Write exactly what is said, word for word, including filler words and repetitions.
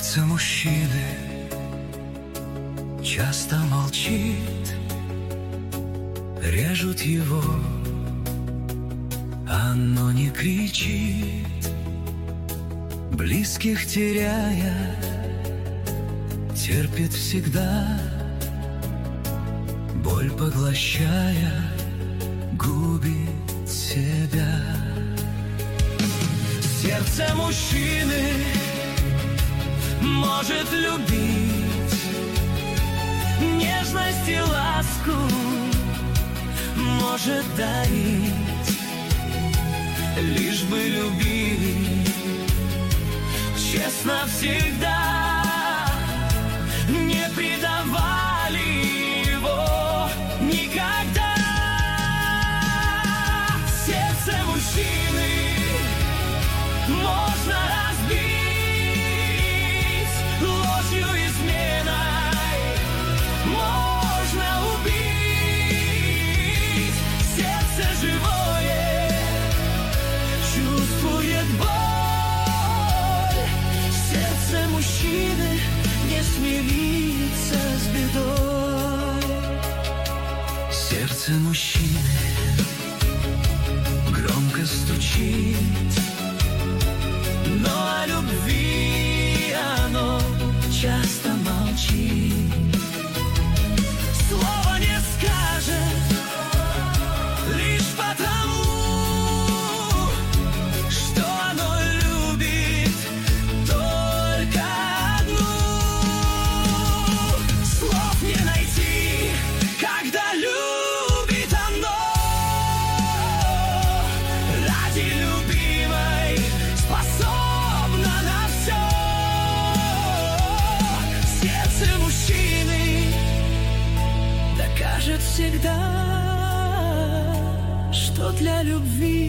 Сердце мужчины часто молчит, режут его, оно не кричит, близких теряя, терпит всегда, боль поглощая, губит себя. Сердце мужчины может любить, нежность и ласку может дарить, лишь бы любили честно всегда, не предавали его никогда. Сердце мужчины можно разбить ложью, изменой, можно убить. Сердце живое чувствует боль, сердце мужчины не смирится с бедой. Сердце мужчины громко стучит, но о любви оно часто молчит. Слова не скажет лишь потому, что оно любит только одну. Слов не найти, когда любит оно. Ради любимой способна на все. Сердце мужчины докажет всегда, что для любви